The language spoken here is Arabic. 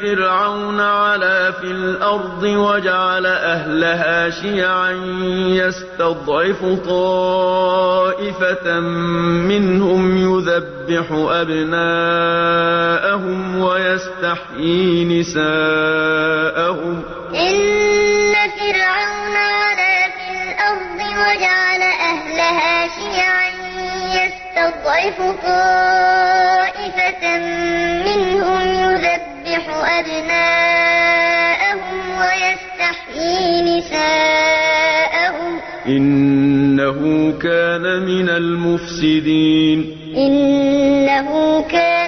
فرعون علا في الأرض وجعل أهلها شيعا يستضعف طائفة منهم يذبح أبناءهم ويستحيي نساءهم إن فرعون علا في الأرض وجعل أهلها شيعا يستضعف طائفة منهم يذبح أبناءهم ويستحيي نساءهم إنه كان من المفسدين إنه كان